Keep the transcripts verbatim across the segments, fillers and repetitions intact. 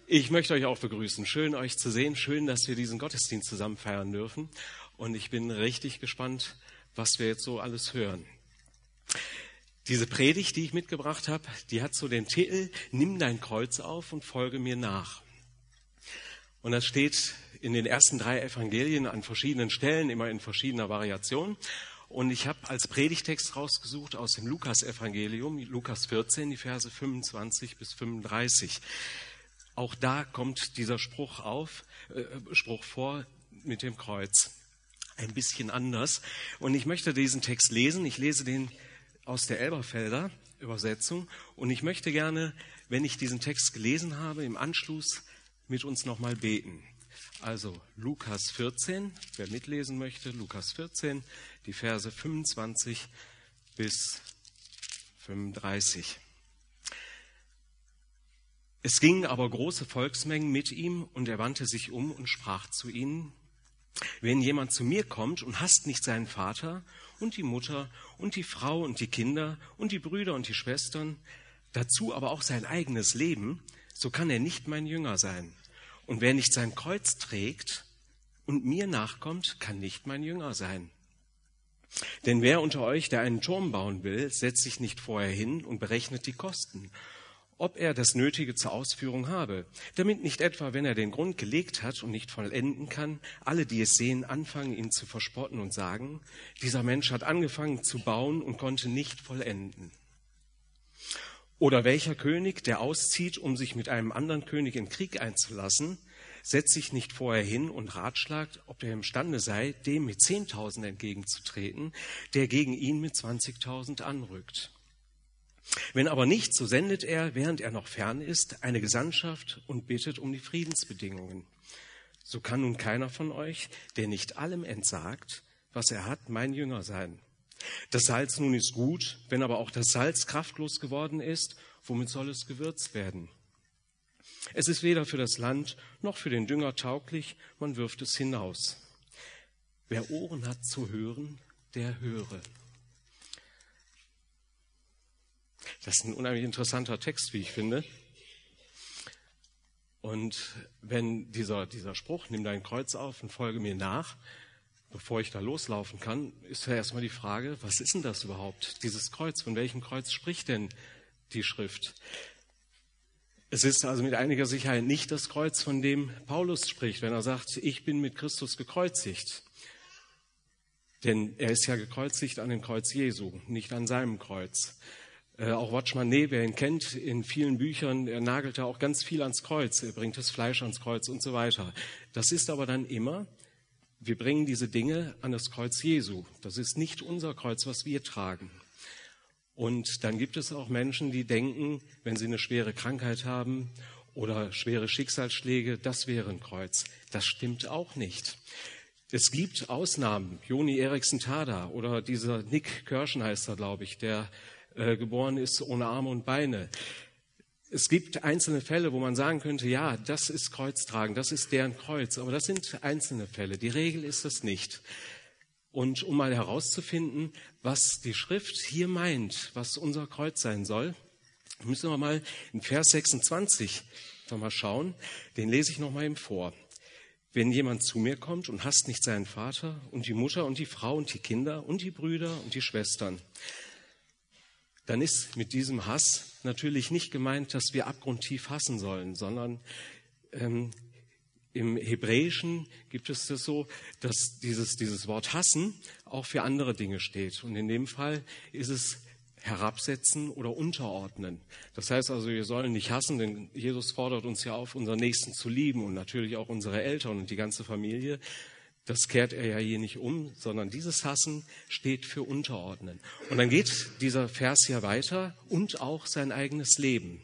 Ich möchte euch auch begrüßen. Schön, euch zu sehen. Schön, dass wir diesen Gottesdienst zusammen feiern dürfen. Und ich bin richtig gespannt, was wir jetzt so alles hören. Diese Predigt, die ich mitgebracht habe, die hat so den Titel: Nimm dein Kreuz auf und folge mir nach. Und das steht in den ersten drei Evangelien an verschiedenen Stellen, immer in verschiedener Variation. Und ich habe als Predigtext rausgesucht aus dem Lukas-Evangelium, Lukas vierzehn, die Verse fünfundzwanzig bis fünfunddreißig. Auch da kommt dieser Spruch auf, äh, Spruch vor mit dem Kreuz. Ein bisschen anders. Und ich möchte diesen Text lesen. Ich lese den aus der Elberfelder Übersetzung. Und ich möchte gerne, wenn ich diesen Text gelesen habe, im Anschluss mit uns nochmal beten. Also Lukas vierzehn, wer mitlesen möchte, Lukas vierzehn, die Verse fünfundzwanzig bis fünfunddreißig. Es gingen aber große Volksmengen mit ihm, und er wandte sich um und sprach zu ihnen: Wenn jemand zu mir kommt und hasst nicht seinen Vater und die Mutter und die Frau und die Kinder und die Brüder und die Schwestern, dazu aber auch sein eigenes Leben, so kann er nicht mein Jünger sein. Und wer nicht sein Kreuz trägt und mir nachkommt, kann nicht mein Jünger sein. Denn wer unter euch, der einen Turm bauen will, setzt sich nicht vorher hin und berechnet die Kosten, ob er das Nötige zur Ausführung habe, damit nicht etwa, wenn er den Grund gelegt hat und nicht vollenden kann, alle, die es sehen, anfangen, ihn zu verspotten und sagen: Dieser Mensch hat angefangen zu bauen und konnte nicht vollenden. Oder welcher König, der auszieht, um sich mit einem anderen König in Krieg einzulassen, setzt sich nicht vorher hin und ratschlagt, ob er imstande sei, dem mit zehntausend entgegenzutreten, der gegen ihn mit zwanzigtausend anrückt. Wenn aber nicht, so sendet er, während er noch fern ist, eine Gesandtschaft und bittet um die Friedensbedingungen. So kann nun keiner von euch, der nicht allem entsagt, was er hat, mein Jünger sein. Das Salz nun ist gut, wenn aber auch das Salz kraftlos geworden ist, womit soll es gewürzt werden? Es ist weder für das Land noch für den Dünger tauglich, man wirft es hinaus. Wer Ohren hat zu hören, der höre. Das ist ein unheimlich interessanter Text, wie ich finde. Und wenn dieser, dieser Spruch, nimm dein Kreuz auf und folge mir nach, bevor ich da loslaufen kann, ist ja erstmal die Frage, was ist denn das überhaupt, dieses Kreuz? Von welchem Kreuz spricht denn die Schrift? Es ist also mit einiger Sicherheit nicht das Kreuz, von dem Paulus spricht, wenn er sagt, ich bin mit Christus gekreuzigt. Denn er ist ja gekreuzigt an dem Kreuz Jesu, nicht an seinem Kreuz. Äh, auch Watchman Nee, wer ihn kennt, in vielen Büchern, er nagelt da auch ganz viel ans Kreuz, er bringt das Fleisch ans Kreuz und so weiter. Das ist aber dann immer, wir bringen diese Dinge an das Kreuz Jesu. Das ist nicht unser Kreuz, was wir tragen. Und dann gibt es auch Menschen, die denken, wenn sie eine schwere Krankheit haben oder schwere Schicksalsschläge, das wäre ein Kreuz. Das stimmt auch nicht. Es gibt Ausnahmen. Joni Erik Tada oder dieser Nick Kirschen heißt er, glaube ich, der äh, geboren ist ohne Arme und Beine. Es gibt einzelne Fälle, wo man sagen könnte, ja, das ist Kreuztragen, das ist deren Kreuz. Aber das sind einzelne Fälle. Die Regel ist das nicht. Und um mal herauszufinden, was die Schrift hier meint, was unser Kreuz sein soll, müssen wir mal in Vers sechsundzwanzig noch mal schauen. Den lese ich noch mal eben vor. Wenn jemand zu mir kommt und hasst nicht seinen Vater und die Mutter und die Frau und die Kinder und die Brüder und die Schwestern, dann ist mit diesem Hass natürlich nicht gemeint, dass wir abgrundtief hassen sollen, sondern ähm, im Hebräischen gibt es das so, dass dieses, dieses Wort hassen auch für andere Dinge steht. Und in dem Fall ist es herabsetzen oder unterordnen. Das heißt also, wir sollen nicht hassen, denn Jesus fordert uns ja auf, unseren Nächsten zu lieben und natürlich auch unsere Eltern und die ganze Familie. Das kehrt er ja hier nicht um, sondern dieses Hassen steht für Unterordnen. Und dann geht dieser Vers hier weiter: und auch sein eigenes Leben.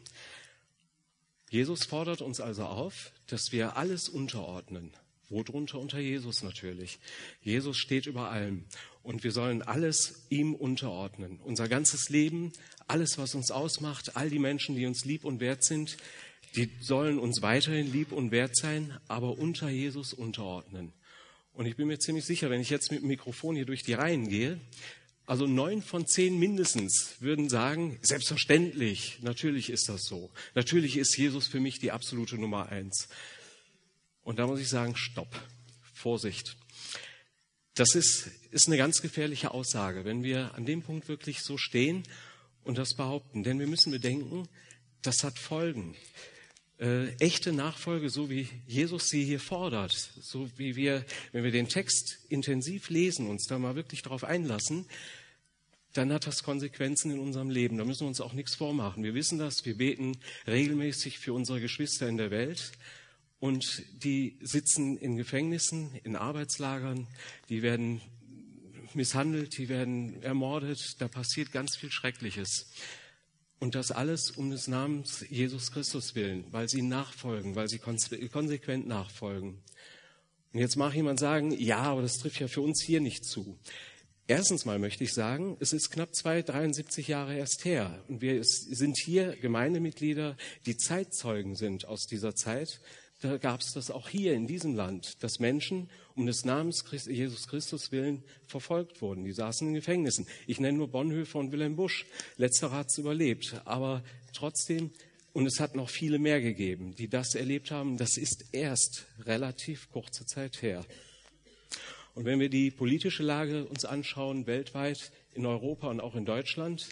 Jesus fordert uns also auf, dass wir alles unterordnen. Worunter? Unter Jesus natürlich. Jesus steht über allem. Und wir sollen alles ihm unterordnen. Unser ganzes Leben, alles, was uns ausmacht, all die Menschen, die uns lieb und wert sind, die sollen uns weiterhin lieb und wert sein, aber unter Jesus unterordnen. Und ich bin mir ziemlich sicher, wenn ich jetzt mit dem Mikrofon hier durch die Reihen gehe Also neun von zehn mindestens würden sagen, selbstverständlich, natürlich ist das so. Natürlich ist Jesus für mich die absolute Nummer eins. Und da muss ich sagen, stopp, Vorsicht. Das ist, ist eine ganz gefährliche Aussage, wenn wir an dem Punkt wirklich so stehen und das behaupten. Denn wir müssen bedenken, das hat Folgen. Äh, echte Nachfolge, so wie Jesus sie hier fordert, so wie wir, wenn wir den Text intensiv lesen, uns da mal wirklich darauf einlassen, dann hat das Konsequenzen in unserem Leben. Da müssen wir uns auch nichts vormachen. Wir wissen das, wir beten regelmäßig für unsere Geschwister in der Welt und die sitzen in Gefängnissen, in Arbeitslagern, die werden misshandelt, die werden ermordet, da passiert ganz viel Schreckliches. Und das alles um des Namens Jesus Christus willen, weil sie nachfolgen, weil sie konsequent nachfolgen. Und jetzt mag jemand sagen, ja, aber das trifft ja für uns hier nicht zu. Erstens mal möchte ich sagen, es ist knapp zwei, dreiundsiebzig Jahre erst her. Und wir sind hier Gemeindemitglieder, die Zeitzeugen sind aus dieser Zeit. Da gab es das auch hier in diesem Land, dass Menschen um des Namens Jesus Christus willen verfolgt wurden. Die saßen in Gefängnissen. Ich nenne nur Bonhoeffer und Wilhelm Busch. Letzterer hat es überlebt. Aber trotzdem, und es hat noch viele mehr gegeben, die das erlebt haben. Das ist erst relativ kurze Zeit her. Und wenn wir die politische Lage uns anschauen, weltweit, in Europa und auch in Deutschland,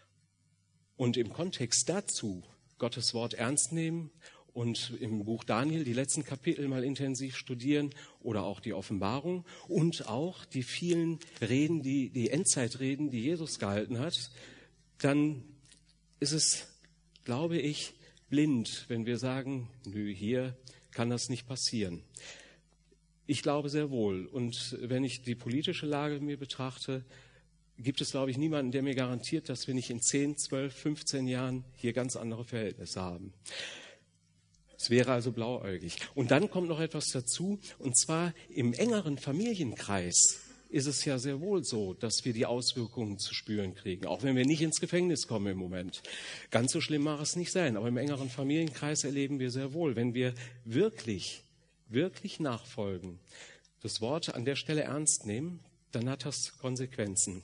und im Kontext dazu Gottes Wort ernst nehmen und im Buch Daniel die letzten Kapitel mal intensiv studieren oder auch die Offenbarung und auch die vielen Reden, die, die Endzeitreden, die Jesus gehalten hat, dann ist es, glaube ich, blind, wenn wir sagen, nö, hier kann das nicht passieren. Ich glaube sehr wohl. Und wenn ich die politische Lage mir betrachte, gibt es, glaube ich, niemanden, der mir garantiert, dass wir nicht in zehn, zwölf, fünfzehn Jahren hier ganz andere Verhältnisse haben. Es wäre also blauäugig. Und dann kommt noch etwas dazu, und zwar im engeren Familienkreis ist es ja sehr wohl so, dass wir die Auswirkungen zu spüren kriegen, auch wenn wir nicht ins Gefängnis kommen im Moment. Ganz so schlimm mag es nicht sein, aber im engeren Familienkreis erleben wir sehr wohl, wenn wir wirklich, wirklich nachfolgen, das Wort an der Stelle ernst nehmen, dann hat das Konsequenzen.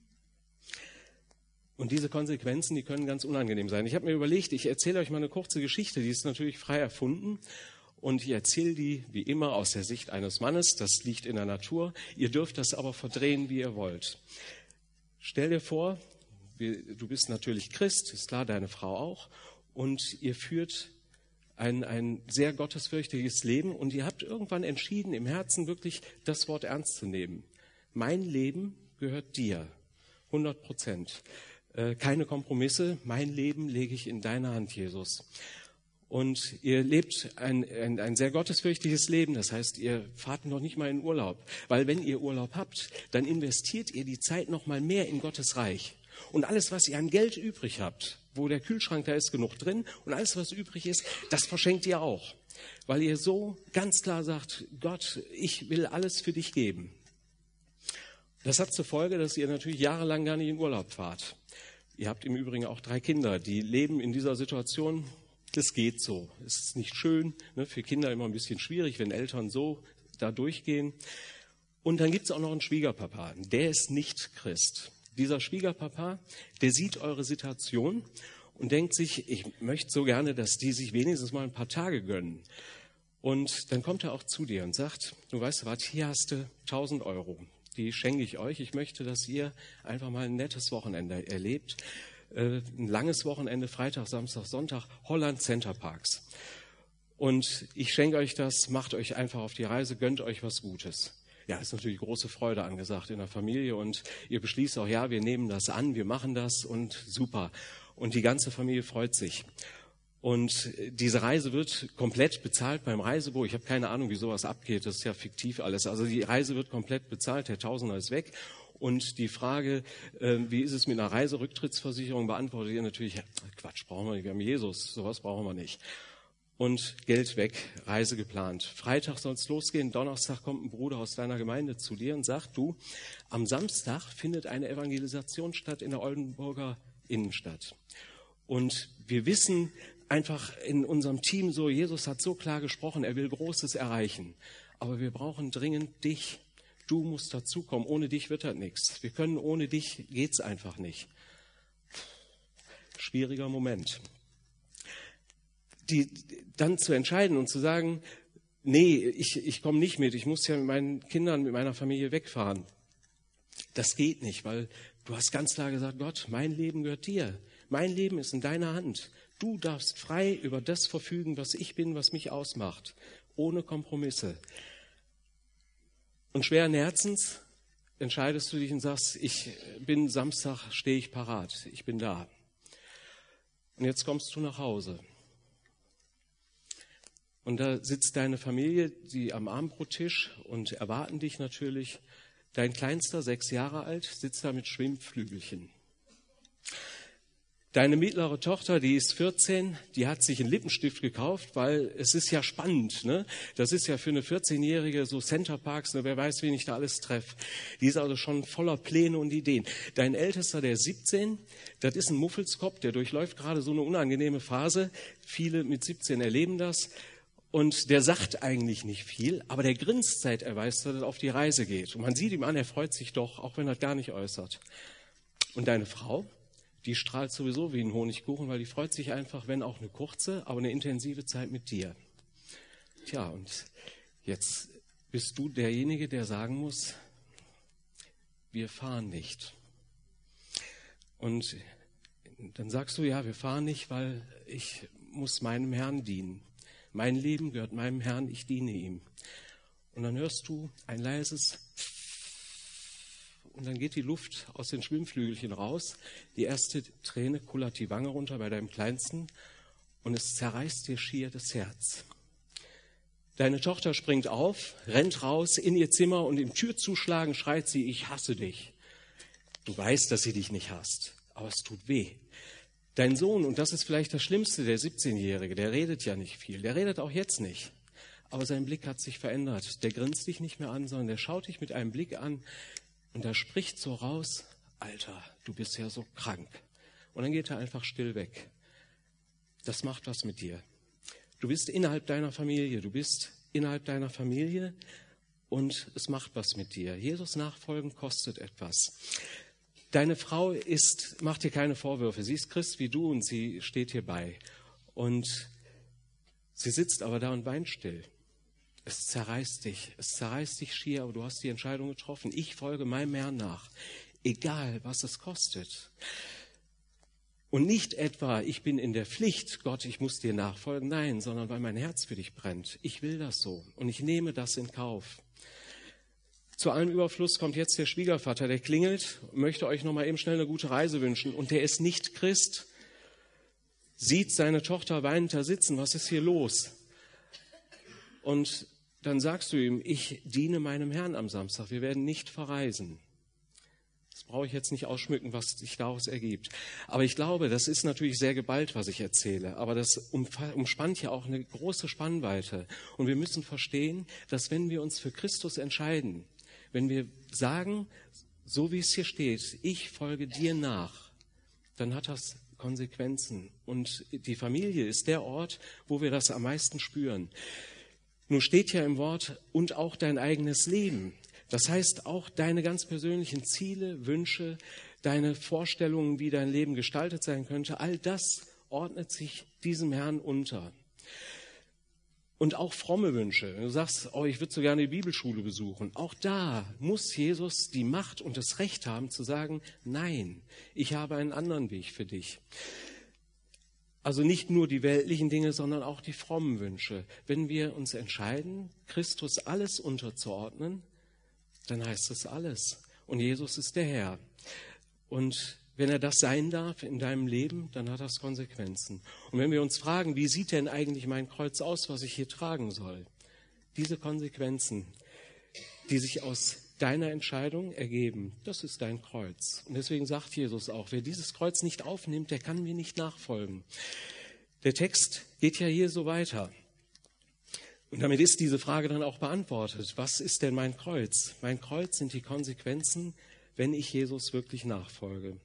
Und diese Konsequenzen, die können ganz unangenehm sein. Ich habe mir überlegt, ich erzähle euch mal eine kurze Geschichte, die ist natürlich frei erfunden. Und ich erzähle die, wie immer, aus der Sicht eines Mannes. Das liegt in der Natur. Ihr dürft das aber verdrehen, wie ihr wollt. Stell dir vor, du bist natürlich Christ, ist klar, deine Frau auch. Und ihr führt ein, ein sehr gottesfürchtiges Leben. Und ihr habt irgendwann entschieden, im Herzen wirklich das Wort ernst zu nehmen. Mein Leben gehört dir, hundert Prozent. Keine Kompromisse, mein Leben lege ich in deine Hand, Jesus. Und ihr lebt ein, ein, ein sehr gottesfürchtiges Leben, das heißt, ihr fahrt noch nicht mal in Urlaub. Weil wenn ihr Urlaub habt, dann investiert ihr die Zeit noch mal mehr in Gottes Reich. Und alles, was ihr an Geld übrig habt, wo der Kühlschrank, da ist genug drin, und alles, was übrig ist, das verschenkt ihr auch. Weil ihr so ganz klar sagt, Gott, ich will alles für dich geben. Das hat zur Folge, dass ihr natürlich jahrelang gar nicht in Urlaub fahrt. Ihr habt im Übrigen auch drei Kinder, die leben in dieser Situation, das geht so. Es ist nicht schön, ne, für Kinder immer ein bisschen schwierig, wenn Eltern so da durchgehen. Und dann gibt es auch noch einen Schwiegerpapa, der ist nicht Christ. Dieser Schwiegerpapa, der sieht eure Situation und denkt sich, ich möchte so gerne, dass die sich wenigstens mal ein paar Tage gönnen. Und dann kommt er auch zu dir und sagt, du weißt was, hier hast du tausend Euro. Die schenke ich euch. Ich möchte, dass ihr einfach mal ein nettes Wochenende erlebt. Äh, ein langes Wochenende, Freitag, Samstag, Sonntag, Holland Center Parks. Und ich schenke euch das, macht euch einfach auf die Reise, gönnt euch was Gutes. Ja, ist natürlich große Freude angesagt in der Familie und ihr beschließt auch, ja, wir nehmen das an, wir machen das und super. Und die ganze Familie freut sich. Und diese Reise wird komplett bezahlt beim Reisebüro. Ich habe keine Ahnung, wie sowas abgeht. Das ist ja fiktiv alles. Also die Reise wird komplett bezahlt. Der Tausender ist weg. Und die Frage, äh, wie ist es mit einer Reiserücktrittsversicherung, beantwortet ihr natürlich, Quatsch, brauchen wir nicht. Wir haben Jesus. Sowas brauchen wir nicht. Und Geld weg, Reise geplant. Freitag soll es losgehen. Donnerstag kommt ein Bruder aus deiner Gemeinde zu dir und sagt, du, am Samstag findet eine Evangelisation statt in der Oldenburger Innenstadt. Und wir wissen einfach in unserem Team so, Jesus hat so klar gesprochen, er will Großes erreichen. Aber wir brauchen dringend dich. Du musst dazukommen. Ohne dich wird das nichts. Wir können ohne dich, geht's einfach nicht. Schwieriger Moment. Die, dann zu entscheiden und zu sagen, nee, ich, ich komme nicht mit, ich muss ja mit meinen Kindern, mit meiner Familie wegfahren. Das geht nicht, weil du hast ganz klar gesagt, Gott, mein Leben gehört dir. Mein Leben ist in deiner Hand. Du darfst frei über das verfügen, was ich bin, was mich ausmacht. Ohne Kompromisse. Und schweren Herzens entscheidest du dich und sagst, ich bin Samstag, stehe ich parat, ich bin da. Und jetzt kommst du nach Hause. Und da sitzt deine Familie, die am Abendbrottisch und erwarten dich natürlich. Dein Kleinster, sechs Jahre alt, sitzt da mit Schwimmflügelchen. Deine mittlere Tochter, die ist vierzehn, die hat sich einen Lippenstift gekauft, weil es ist ja spannend, ne? Das ist ja für eine vierzehnjährige so Centerparks, ne? Wer weiß, wen ich da alles treffe. Die ist also schon voller Pläne und Ideen. Dein Ältester, der ist siebzehn, das ist ein Muffelskopf, der durchläuft gerade so eine unangenehme Phase. Viele mit siebzehn erleben das. Und der sagt eigentlich nicht viel, aber der grinst seit er weiß, dass es auf die Reise geht. Und man sieht ihm an, er freut sich doch, auch wenn er gar nicht äußert. Und deine Frau, die strahlt sowieso wie ein Honigkuchen, weil die freut sich einfach, wenn auch eine kurze, aber eine intensive Zeit mit dir. Tja, und jetzt bist du derjenige, der sagen muss, wir fahren nicht. Und dann sagst du, ja, wir fahren nicht, weil ich muss meinem Herrn dienen. Mein Leben gehört meinem Herrn, ich diene ihm. Und dann hörst du ein leises und dann geht die Luft aus den Schwimmflügelchen raus. Die erste Träne kullert die Wange runter bei deinem Kleinsten und es zerreißt dir schier das Herz. Deine Tochter springt auf, rennt raus in ihr Zimmer und im Türzuschlagen schreit sie, ich hasse dich. Du weißt, dass sie dich nicht hasst, aber es tut weh. Dein Sohn, und das ist vielleicht das Schlimmste, der siebzehnjährige, der redet ja nicht viel, der redet auch jetzt nicht. Aber sein Blick hat sich verändert. Der grinst dich nicht mehr an, sondern der schaut dich mit einem Blick an und da spricht so raus, Alter, du bist ja so krank. Und dann geht er einfach still weg. Das macht was mit dir. Du bist innerhalb deiner Familie, du bist innerhalb deiner Familie und es macht was mit dir. Jesus nachfolgen kostet etwas. Deine Frau ist, macht dir keine Vorwürfe. Sie ist Christ wie du und sie steht hier bei. Und sie sitzt aber da und weint still. Es zerreißt dich. Es zerreißt dich schier, aber du hast die Entscheidung getroffen. Ich folge meinem Herrn nach, egal was es kostet. Und nicht etwa, ich bin in der Pflicht, Gott, ich muss dir nachfolgen. Nein, sondern weil mein Herz für dich brennt. Ich will das so und ich nehme das in Kauf. Zu allem Überfluss kommt jetzt der Schwiegervater, der klingelt, möchte euch noch mal eben schnell eine gute Reise wünschen. Und der ist nicht Christ, sieht seine Tochter weinend da sitzen. Was ist hier los? Und dann sagst du ihm, ich diene meinem Herrn am Samstag. Wir werden nicht verreisen. Das brauche ich jetzt nicht ausschmücken, was sich daraus ergibt. Aber ich glaube, das ist natürlich sehr geballt, was ich erzähle. Aber das umspannt ja auch eine große Spannweite. Und wir müssen verstehen, dass wenn wir uns für Christus entscheiden, wenn wir sagen, so wie es hier steht, ich folge dir nach, dann hat das Konsequenzen. Und die Familie ist der Ort, wo wir das am meisten spüren. Nun steht ja im Wort, und auch dein eigenes Leben. Das heißt, auch deine ganz persönlichen Ziele, Wünsche, deine Vorstellungen, wie dein Leben gestaltet sein könnte, all das ordnet sich diesem Herrn unter. Und auch fromme Wünsche. Du sagst, oh, ich würde so gerne die Bibelschule besuchen. Auch da muss Jesus die Macht und das Recht haben zu sagen, nein, ich habe einen anderen Weg für dich. Also nicht nur die weltlichen Dinge, sondern auch die frommen Wünsche. Wenn wir uns entscheiden, Christus alles unterzuordnen, dann heißt es alles. Und Jesus ist der Herr. Und wenn er das sein darf in deinem Leben, dann hat das Konsequenzen. Und wenn wir uns fragen, wie sieht denn eigentlich mein Kreuz aus, was ich hier tragen soll? Diese Konsequenzen, die sich aus deiner Entscheidung ergeben, das ist dein Kreuz. Und deswegen sagt Jesus auch, wer dieses Kreuz nicht aufnimmt, der kann mir nicht nachfolgen. Der Text geht ja hier so weiter. Und damit ist diese Frage dann auch beantwortet. Was ist denn mein Kreuz? Mein Kreuz sind die Konsequenzen, wenn ich Jesus wirklich nachfolge.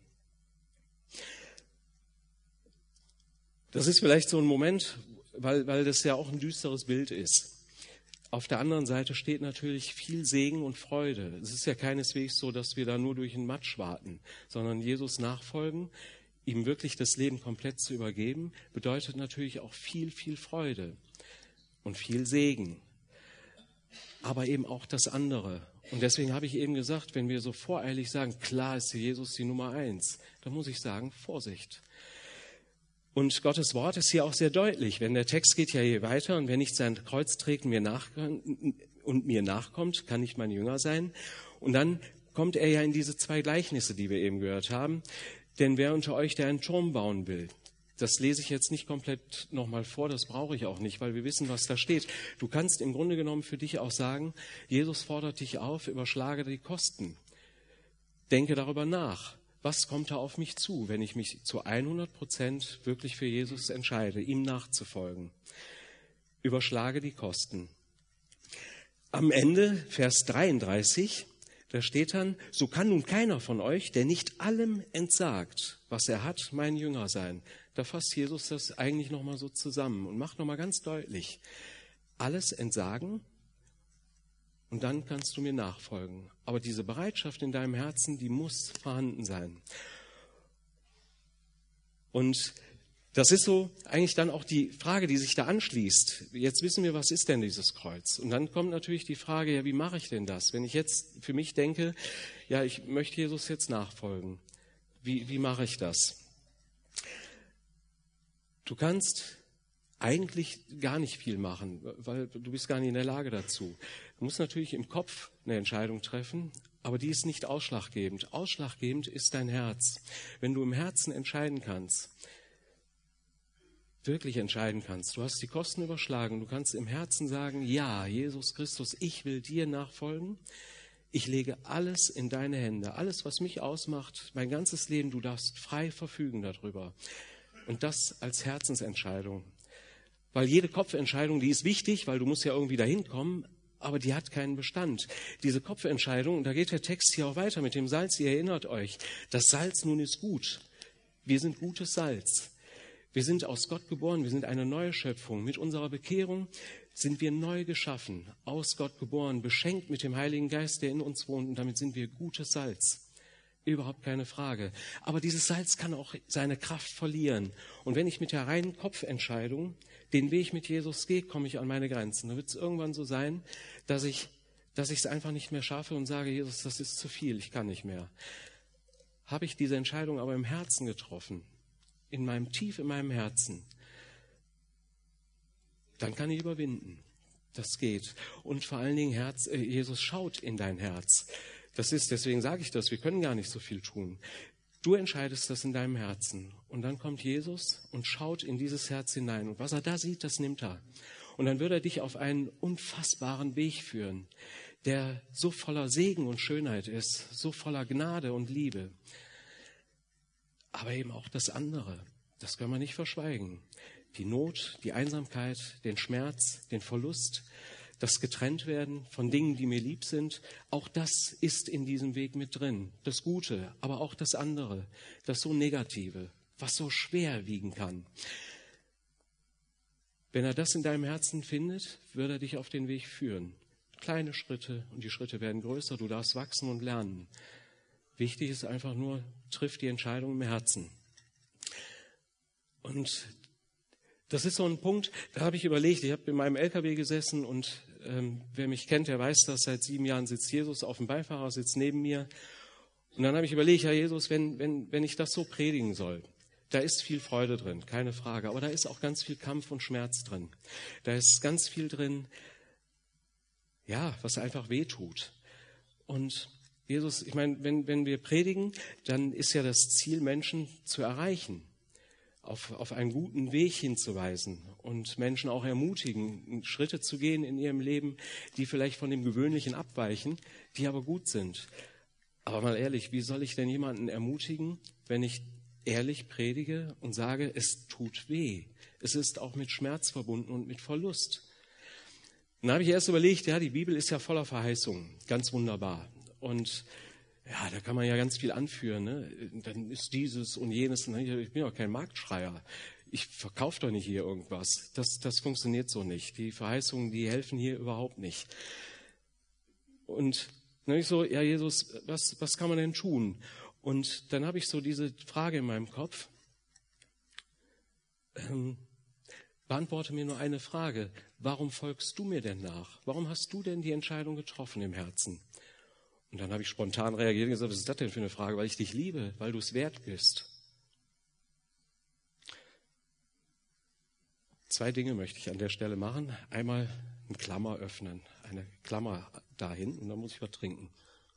Das ist vielleicht so ein Moment, weil, weil das ja auch ein düsteres Bild ist. Auf der anderen Seite steht natürlich viel Segen und Freude. Es ist ja keineswegs so, dass wir da nur durch den Matsch warten, sondern Jesus nachfolgen, ihm wirklich das Leben komplett zu übergeben, bedeutet natürlich auch viel, viel Freude und viel Segen. Aber eben auch das andere. Und deswegen habe ich eben gesagt, wenn wir so voreilig sagen, klar ist Jesus die Nummer eins, dann muss ich sagen, Vorsicht. Und Gottes Wort ist hier auch sehr deutlich, wenn der Text geht ja hier weiter und wer nicht sein Kreuz trägt und mir, nach, und mir nachkommt, kann nicht mein Jünger sein. Und dann kommt er ja in diese zwei Gleichnisse, die wir eben gehört haben. Denn wer unter euch, der einen Turm bauen will, das lese ich jetzt nicht komplett nochmal vor, das brauche ich auch nicht, weil wir wissen, was da steht. Du kannst im Grunde genommen für dich auch sagen, Jesus fordert dich auf, überschlage die Kosten. Denke darüber nach. Was kommt da auf mich zu, wenn ich mich zu hundert Prozent wirklich für Jesus entscheide, ihm nachzufolgen? Überschlage die Kosten. Am Ende, Vers dreiunddreißig, da steht dann, so kann nun keiner von euch, der nicht allem entsagt, was er hat, mein Jünger sein. Da fasst Jesus das eigentlich nochmal so zusammen und macht nochmal ganz deutlich, alles entsagen und dann kannst du mir nachfolgen. Aber diese Bereitschaft in deinem Herzen, die muss vorhanden sein. Und das ist so eigentlich dann auch die Frage, die sich da anschließt. Jetzt wissen wir, was ist denn dieses Kreuz? Und dann kommt natürlich die Frage, ja, wie mache ich denn das? Wenn ich jetzt für mich denke, ja, ich möchte Jesus jetzt nachfolgen. Wie, wie mache ich das? Du kannst eigentlich gar nicht viel machen, weil du bist gar nicht in der Lage dazu. Du musst natürlich im Kopf eine Entscheidung treffen, aber die ist nicht ausschlaggebend. Ausschlaggebend ist dein Herz. Wenn du im Herzen entscheiden kannst, wirklich entscheiden kannst, du hast die Kosten überschlagen, du kannst im Herzen sagen, ja, Jesus Christus, ich will dir nachfolgen, ich lege alles in deine Hände, alles, was mich ausmacht, mein ganzes Leben, du darfst frei verfügen darüber. Und das als Herzensentscheidung. Weil jede Kopfentscheidung, die ist wichtig, weil du musst ja irgendwie dahin kommen, aber die hat keinen Bestand. Diese Kopfentscheidung, und da geht der Text hier auch weiter mit dem Salz, ihr erinnert euch, das Salz nun ist gut. Wir sind gutes Salz. Wir sind aus Gott geboren, wir sind eine neue Schöpfung. Mit unserer Bekehrung sind wir neu geschaffen, aus Gott geboren, beschenkt mit dem Heiligen Geist, der in uns wohnt, und damit sind wir gutes Salz. Überhaupt keine Frage. Aber dieses Salz kann auch seine Kraft verlieren. Und wenn ich mit der reinen Kopfentscheidung den Weg mit Jesus gehe, komme ich an meine Grenzen. Dann wird es irgendwann so sein, dass ich dass ich es einfach nicht mehr schaffe und sage, Jesus, das ist zu viel, ich kann nicht mehr. Habe ich diese Entscheidung aber im Herzen getroffen, in meinem tief in meinem Herzen, dann kann ich überwinden. Das geht. Und vor allen Dingen, Herz, äh, Jesus schaut in dein Herz. Das ist, deswegen sage ich das, wir können gar nicht so viel tun. Du entscheidest das in deinem Herzen. Und dann kommt Jesus und schaut in dieses Herz hinein. Und was er da sieht, das nimmt er. Und dann wird er dich auf einen unfassbaren Weg führen, der so voller Segen und Schönheit ist, so voller Gnade und Liebe. Aber eben auch das andere, das können wir nicht verschweigen. Die Not, die Einsamkeit, den Schmerz, den Verlust, das Getrenntwerden von Dingen, die mir lieb sind, auch das ist in diesem Weg mit drin. Das Gute, aber auch das andere, das so Negative, was so schwer wiegen kann. Wenn er das in deinem Herzen findet, wird er dich auf den Weg führen. Kleine Schritte und die Schritte werden größer, du darfst wachsen und lernen. Wichtig ist einfach nur, triff die Entscheidung im Herzen. Und das ist so ein Punkt, da habe ich überlegt, ich habe in meinem L K W gesessen und ähm, wer mich kennt, der weiß das, seit sieben Jahren sitzt Jesus auf dem Beifahrersitz neben mir. Und dann habe ich überlegt, ja Jesus, wenn, wenn, wenn ich das so predigen soll, da ist viel Freude drin, keine Frage, aber da ist auch ganz viel Kampf und Schmerz drin. Da ist ganz viel drin, ja, was einfach wehtut. Und Jesus, ich meine, wenn, wenn wir predigen, dann ist ja das Ziel, Menschen zu erreichen. Auf, auf einen guten Weg hinzuweisen und Menschen auch ermutigen, Schritte zu gehen in ihrem Leben, die vielleicht von dem Gewöhnlichen abweichen, die aber gut sind. Aber mal ehrlich, wie soll ich denn jemanden ermutigen, wenn ich ehrlich predige und sage, es tut weh. Es ist auch mit Schmerz verbunden und mit Verlust. Dann habe ich erst überlegt, ja, die Bibel ist ja voller Verheißungen, ganz wunderbar. Und ja, da kann man ja ganz viel anführen. Ne? Dann ist dieses und jenes. Ich bin ja kein Marktschreier. ich verkaufe doch nicht hier irgendwas. Das, das funktioniert so nicht. Die Verheißungen, die helfen hier überhaupt nicht. Und dann habe ich so, ja Jesus, was, was kann man denn tun? Und dann habe ich so diese Frage in meinem Kopf. Ähm, beantworte mir nur eine Frage. Warum folgst du mir denn nach? Warum hast du denn die Entscheidung getroffen im Herzen? Und dann habe ich spontan reagiert und gesagt, was ist das denn für eine Frage? Weil ich dich liebe, weil du es wert bist. Zwei Dinge möchte ich an der Stelle machen. Einmal eine Klammer öffnen, eine Klammer dahin und dann muss ich was trinken.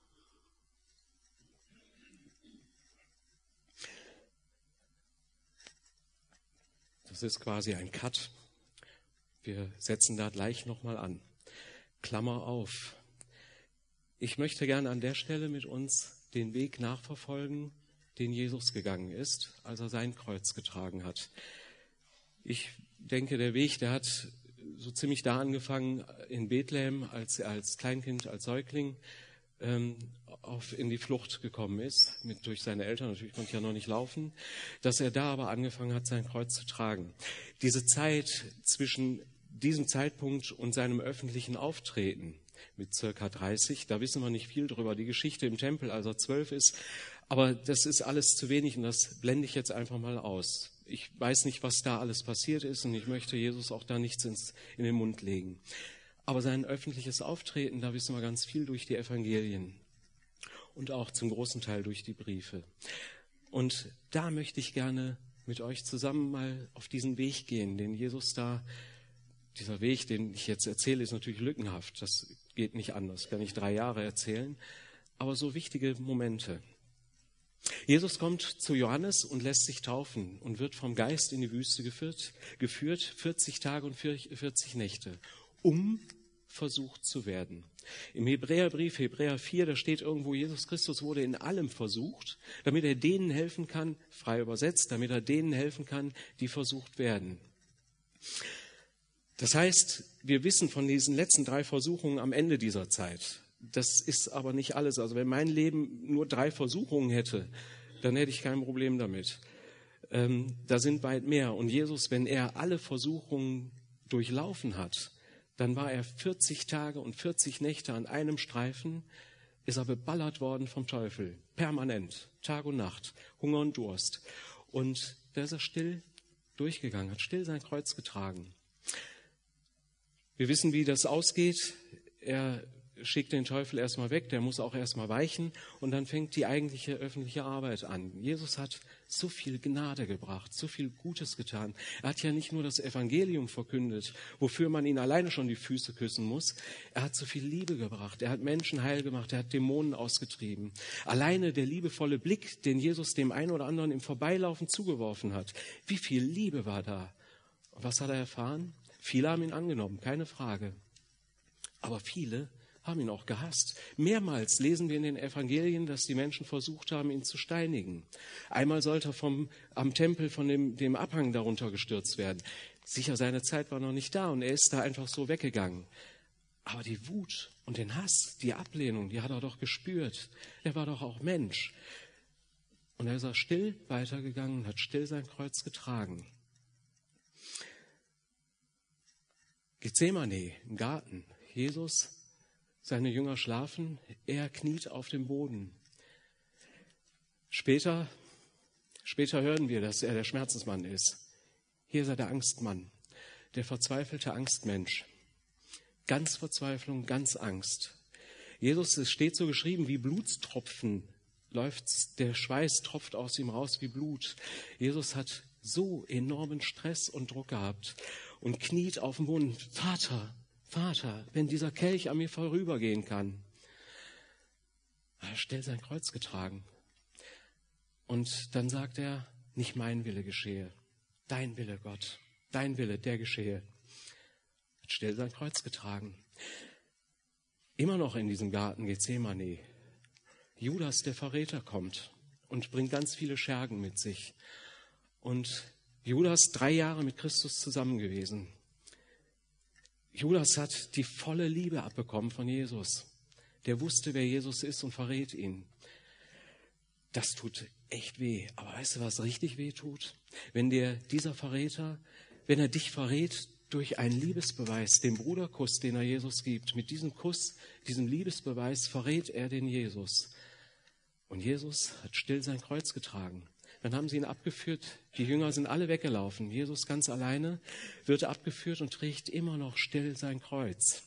Das ist quasi ein Cut. Wir setzen da gleich nochmal an. Klammer auf. Ich möchte gerne an der Stelle mit uns den Weg nachverfolgen, den Jesus gegangen ist, als er sein Kreuz getragen hat. Ich denke, der Weg, der hat so ziemlich da angefangen in Bethlehem, als er als Kleinkind, als Säugling ähm, auf, in die Flucht gekommen ist, mit, durch seine Eltern, natürlich konnte er ja noch nicht laufen, dass er da aber angefangen hat, sein Kreuz zu tragen. Diese Zeit zwischen diesem Zeitpunkt und seinem öffentlichen Auftreten mit circa dreißig, da wissen wir nicht viel drüber. Die Geschichte im Tempel, als er zwölf ist, aber das ist alles zu wenig und das blende ich jetzt einfach mal aus. Ich weiß nicht, was da alles passiert ist und ich möchte Jesus auch da nichts ins, in den Mund legen. Aber sein öffentliches Auftreten, da wissen wir ganz viel durch die Evangelien und auch zum großen Teil durch die Briefe. Und da möchte ich gerne mit euch zusammen mal auf diesen Weg gehen, den Jesus da, dieser Weg, den ich jetzt erzähle, ist natürlich lückenhaft. Das geht nicht anders, kann ich drei Jahre erzählen, aber so wichtige Momente. Jesus kommt zu Johannes und lässt sich taufen und wird vom Geist in die Wüste geführt, geführt vierzig Tage und vierzig Nächte, um versucht zu werden. Im Hebräerbrief, Hebräer vier, da steht irgendwo, Jesus Christus wurde in allem versucht, damit er denen helfen kann, frei übersetzt, damit er denen helfen kann, die versucht werden. Das heißt, wir wissen von diesen letzten drei Versuchungen am Ende dieser Zeit. Das ist aber nicht alles. Also wenn mein Leben nur drei Versuchungen hätte, dann hätte ich kein Problem damit. Ähm, da sind weit mehr. Und Jesus, wenn er alle Versuchungen durchlaufen hat, dann war er vierzig Tage und vierzig Nächte an einem Streifen, ist er beballert worden vom Teufel. Permanent, Tag und Nacht, Hunger und Durst. Und da ist er still durchgegangen, hat still sein Kreuz getragen. Wir wissen, wie das ausgeht. Er schickt den Teufel erstmal weg, der muss auch erstmal weichen und dann fängt die eigentliche öffentliche Arbeit an. Jesus hat so viel Gnade gebracht, so viel Gutes getan. Er hat ja nicht nur das Evangelium verkündet, wofür man ihn alleine schon die Füße küssen muss. Er hat so viel Liebe gebracht, er hat Menschen heil gemacht, er hat Dämonen ausgetrieben. Alleine der liebevolle Blick, den Jesus dem einen oder anderen im Vorbeilaufen zugeworfen hat. Wie viel Liebe war da? Und was hat er erfahren? Viele haben ihn angenommen, keine Frage. Aber viele haben ihn auch gehasst. Mehrmals lesen wir in den Evangelien, dass die Menschen versucht haben, ihn zu steinigen. Einmal sollte er vom, am Tempel von dem, dem Abhang darunter gestürzt werden. Sicher, seine Zeit war noch nicht da und er ist da einfach so weggegangen. Aber die Wut und den Hass, die Ablehnung, die hat er doch gespürt. Er war doch auch Mensch. Und er ist er still weitergegangen und hat still sein Kreuz getragen. Gethsemane, im Garten. Jesus, seine Jünger schlafen, er kniet auf dem Boden. Später, später hören wir, dass er der Schmerzensmann ist. Hier ist er der Angstmann, der verzweifelte Angstmensch. Ganz Verzweiflung, ganz Angst. Jesus, es steht so geschrieben, wie Blutstropfen läuft, der Schweiß tropft aus ihm raus wie Blut. Jesus hat so enormen Stress und Druck gehabt und kniet auf dem Boden. Vater, Vater, wenn dieser Kelch an mir vorübergehen kann. Er hat still sein Kreuz getragen. Und dann sagt er, nicht mein Wille geschehe, dein Wille, Gott, dein Wille, der geschehe. Er hat still sein Kreuz getragen. Immer noch in diesem Garten Gethsemane. Judas, der Verräter, kommt und bringt ganz viele Schergen mit sich. Und Judas, drei Jahre mit Christus zusammen gewesen. Judas hat die volle Liebe abbekommen von Jesus. Der wusste, wer Jesus ist und verrät ihn. Das tut echt weh. Aber weißt du, was richtig weh tut? Wenn dir dieser Verräter, wenn er dich verrät durch einen Liebesbeweis, den Bruderkuss, den er Jesus gibt. Mit diesem Kuss, diesem Liebesbeweis verrät er den Jesus. Und Jesus hat still sein Kreuz getragen. Dann haben sie ihn abgeführt. Die Jünger sind alle weggelaufen. Jesus ganz alleine wird abgeführt und trägt immer noch still sein Kreuz.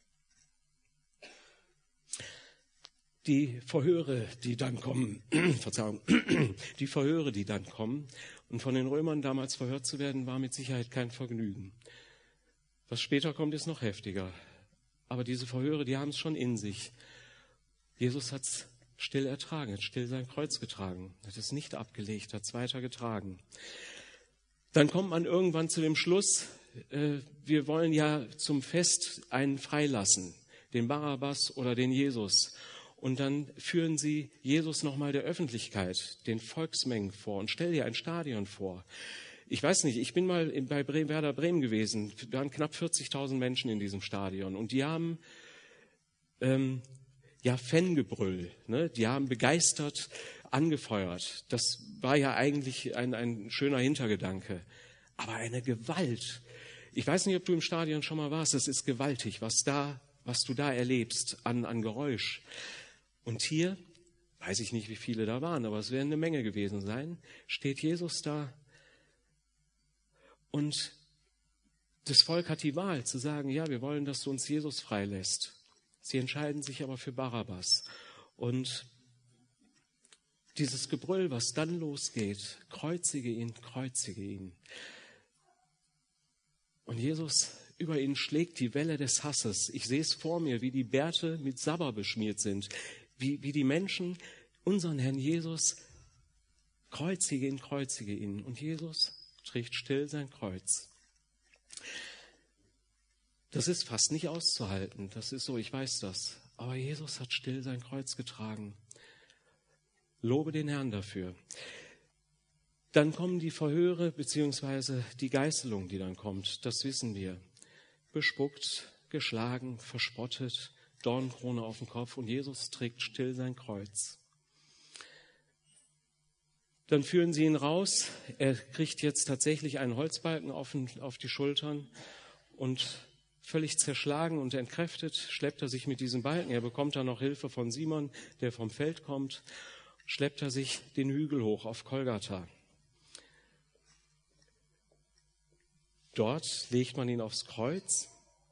Die Verhöre, die dann kommen, Verzeihung, die Verhöre, die dann kommen, und von den Römern damals verhört zu werden, war mit Sicherheit kein Vergnügen. Was später kommt, ist noch heftiger. Aber diese Verhöre, die haben es schon in sich. Jesus hat es still ertragen, hat still sein Kreuz getragen, hat es nicht abgelegt, hat es weiter getragen. Dann kommt man irgendwann zu dem Schluss, äh, wir wollen ja zum Fest einen freilassen, den Barabbas oder den Jesus. Und dann führen sie Jesus nochmal der Öffentlichkeit, den Volksmengen vor und stell dir ein Stadion vor. Ich weiß nicht, ich bin mal bei Bre- Werder Bremen gewesen, da waren knapp vierzigtausend Menschen in diesem Stadion und die haben ähm, ja Fangebrüll, ne? Die haben begeistert angefeuert. Das war ja eigentlich ein, ein schöner Hintergedanke, aber eine Gewalt. Ich weiß nicht, ob du im Stadion schon mal warst, es ist gewaltig, was da, was du da erlebst an, an Geräusch. Und hier, weiß ich nicht, wie viele da waren, aber es werden eine Menge gewesen sein, steht Jesus da und das Volk hat die Wahl zu sagen, ja, wir wollen, dass du uns Jesus freilässt. Sie entscheiden sich aber für Barabbas. Und dieses Gebrüll, was dann losgeht, kreuzige ihn, kreuzige ihn. Und Jesus, über ihn schlägt die Welle des Hasses. Ich sehe es vor mir, wie die Bärte mit Sabber beschmiert sind. Wie, wie die Menschen unseren Herrn Jesus, kreuzige ihn, kreuzige ihn. Und Jesus trägt still sein Kreuz. Das ist fast nicht auszuhalten. Das ist so, ich weiß das. Aber Jesus hat still sein Kreuz getragen. Lobe den Herrn dafür. Dann kommen die Verhöre beziehungsweise die Geißelung, die dann kommt. Das wissen wir. Bespuckt, geschlagen, verspottet, Dornenkrone auf dem Kopf und Jesus trägt still sein Kreuz. Dann führen sie ihn raus. Er kriegt jetzt tatsächlich einen Holzbalken auf, auf die Schultern und völlig zerschlagen und entkräftet schleppt er sich mit diesem Balken. Er bekommt dann noch Hilfe von Simon, der vom Feld kommt, schleppt er sich den Hügel hoch auf Golgatha. Dort legt man ihn aufs Kreuz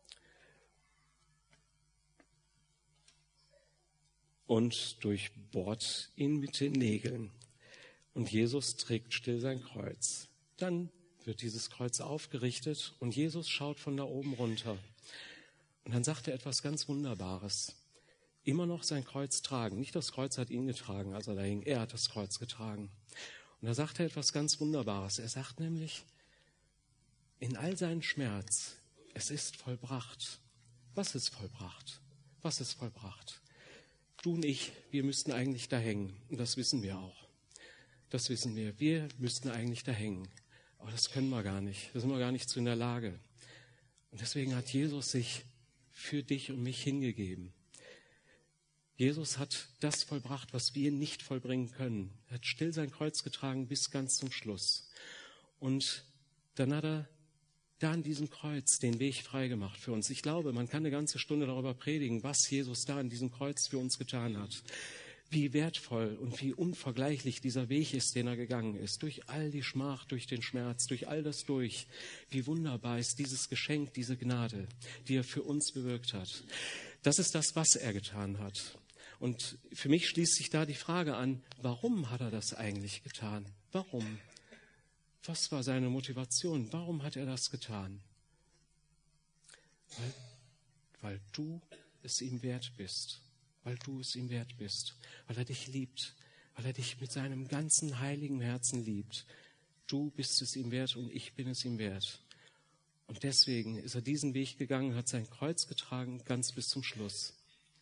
und durchbohrt ihn mit den Nägeln. Und Jesus trägt still sein Kreuz. Dann wird dieses Kreuz aufgerichtet und Jesus schaut von da oben runter. Und dann sagt er etwas ganz Wunderbares. Immer noch sein Kreuz tragen. Nicht das Kreuz hat ihn getragen, als er da hing. Er hat das Kreuz getragen. Und da sagt er etwas ganz Wunderbares. Er sagt nämlich, in all seinen Schmerz, es ist vollbracht. Was ist vollbracht? Was ist vollbracht? Du und ich, wir müssten eigentlich da hängen. Und das wissen wir auch. Das wissen wir. Wir müssten eigentlich da hängen. Aber das können wir gar nicht. Da sind wir gar nicht zu in der Lage. Und deswegen hat Jesus sich für dich und mich hingegeben. Jesus hat das vollbracht, was wir nicht vollbringen können. Er hat still sein Kreuz getragen bis ganz zum Schluss. Und dann hat er da an diesem Kreuz den Weg freigemacht für uns. Ich glaube, man kann eine ganze Stunde darüber predigen, was Jesus da an diesem Kreuz für uns getan hat. Wie wertvoll und wie unvergleichlich dieser Weg ist, den er gegangen ist. Durch all die Schmach, durch den Schmerz, durch all das durch. Wie wunderbar ist dieses Geschenk, diese Gnade, die er für uns bewirkt hat. Das ist das, was er getan hat. Und für mich schließt sich da die Frage an, warum hat er das eigentlich getan? Warum? Was war seine Motivation? Warum hat er das getan? Weil, weil du es ihm wert bist. Weil du es ihm wert bist. Weil er dich liebt. Weil er dich mit seinem ganzen heiligen Herzen liebt. Du bist es ihm wert und ich bin es ihm wert. Und deswegen ist er diesen Weg gegangen, hat sein Kreuz getragen, ganz bis zum Schluss.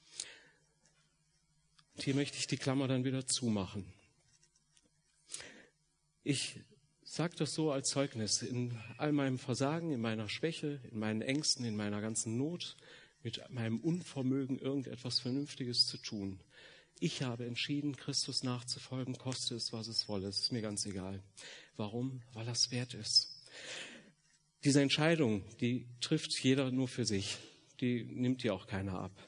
Und hier möchte ich die Klammer dann wieder zumachen. Ich sage das so als Zeugnis. In all meinem Versagen, in meiner Schwäche, in meinen Ängsten, in meiner ganzen Not, mit meinem Unvermögen, irgendetwas Vernünftiges zu tun, Ich habe entschieden, Christus nachzufolgen, koste es, was es wolle. Es ist mir ganz egal. Warum? Weil das wert ist. Diese Entscheidung, die trifft jeder nur für sich. Die nimmt dir auch keiner ab.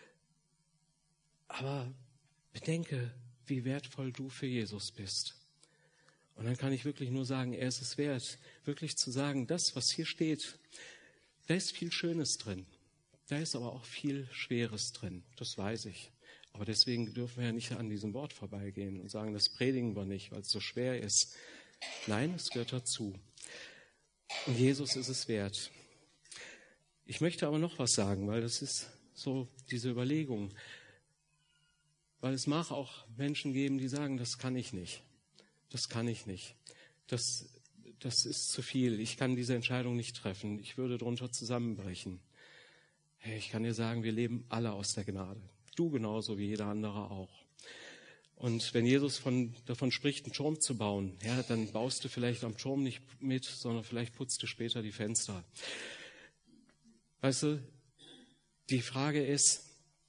Aber bedenke, wie wertvoll du für Jesus bist. Und dann kann ich wirklich nur sagen, er ist es wert, wirklich zu sagen, das, was hier steht, da ist viel Schönes drin. Da ist aber auch viel Schweres drin. Das weiß ich. Aber deswegen dürfen wir ja nicht an diesem Wort vorbeigehen und sagen, das predigen wir nicht, weil es so schwer ist. Nein, es gehört dazu. Und Jesus ist es wert. Ich möchte aber noch was sagen, weil das ist so diese Überlegung. Weil es mag auch Menschen geben, die sagen, das kann ich nicht. Das kann ich nicht. Das, das ist zu viel. Ich kann diese Entscheidung nicht treffen. Ich würde darunter zusammenbrechen. Hey, ich kann dir sagen, wir leben alle aus der Gnade. Du genauso wie jeder andere auch. Und wenn Jesus von, davon spricht, einen Turm zu bauen, ja, dann baust du vielleicht am Turm nicht mit, sondern vielleicht putzt du später die Fenster. Weißt du, die Frage ist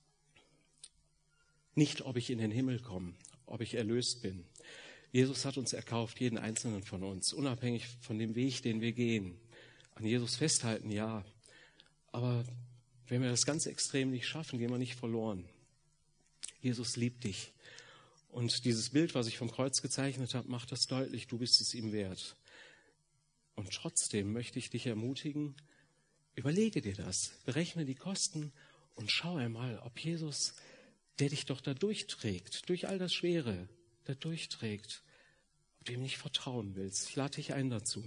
nicht, ob ich in den Himmel komme, ob ich erlöst bin. Jesus hat uns erkauft, jeden Einzelnen von uns, unabhängig von dem Weg, den wir gehen. An Jesus festhalten, ja. Aber wenn wir das ganz extrem nicht schaffen, gehen wir nicht verloren. Jesus liebt dich. Und dieses Bild, was ich vom Kreuz gezeichnet habe, macht das deutlich, du bist es ihm wert. Und trotzdem möchte ich dich ermutigen, überlege dir das, berechne die Kosten und schau einmal, ob Jesus, der dich doch da durchträgt, durch all das Schwere, da durchträgt, ob du ihm nicht vertrauen willst. Ich lade dich ein dazu.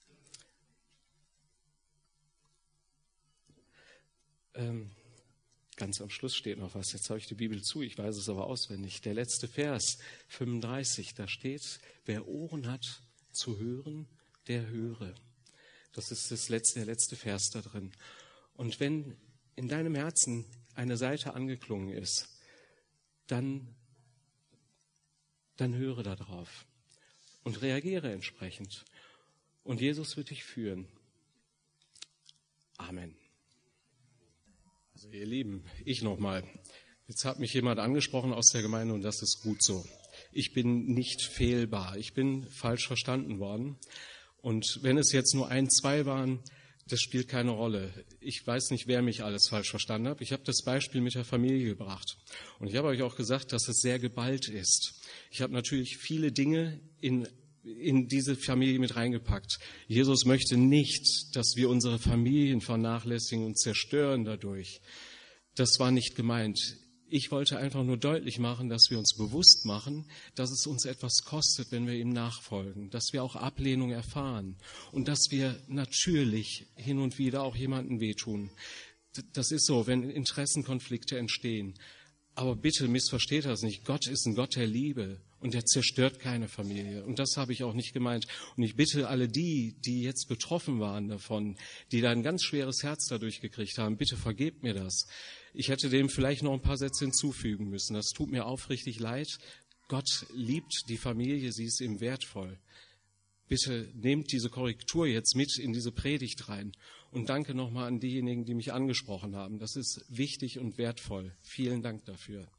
Ähm, ganz am Schluss steht noch was. Jetzt habe ich die Bibel zu, ich weiß es aber auswendig. Der letzte Vers, fünfunddreißig, da steht, wer Ohren hat zu hören, der höre. Das ist das letzte, der letzte Vers da drin. Und wenn in deinem Herzen eine Seite angeklungen ist, dann dann höre darauf und reagiere entsprechend. Und Jesus wird dich führen. Amen. Also ihr Lieben, ich nochmal. Jetzt hat mich jemand angesprochen aus der Gemeinde und das ist gut so. Ich bin nicht fehlbar. Ich bin falsch verstanden worden. Und wenn es jetzt nur ein, zwei waren, das spielt keine Rolle. Ich weiß nicht, wer mich alles falsch verstanden hat. Ich habe das Beispiel mit der Familie gebracht. Und ich habe euch auch gesagt, dass es sehr geballt ist. Ich habe natürlich viele Dinge in, in diese Familie mit reingepackt. Jesus möchte nicht, dass wir unsere Familien vernachlässigen und zerstören dadurch. Das war nicht gemeint. Ich wollte einfach nur deutlich machen, dass wir uns bewusst machen, dass es uns etwas kostet, wenn wir ihm nachfolgen, dass wir auch Ablehnung erfahren und dass wir natürlich hin und wieder auch jemandem wehtun. Das ist so, wenn Interessenkonflikte entstehen. Aber bitte missversteht das nicht. Gott ist ein Gott der Liebe und er zerstört keine Familie. Und das habe ich auch nicht gemeint. Und ich bitte alle die, die jetzt betroffen waren davon, die da ein ganz schweres Herz dadurch gekriegt haben, bitte vergebt mir das. Ich hätte dem vielleicht noch ein paar Sätze hinzufügen müssen. Das tut mir aufrichtig leid. Gott liebt die Familie, sie ist ihm wertvoll. Bitte nehmt diese Korrektur jetzt mit in diese Predigt rein. Und danke nochmal an diejenigen, die mich angesprochen haben. Das ist wichtig und wertvoll. Vielen Dank dafür.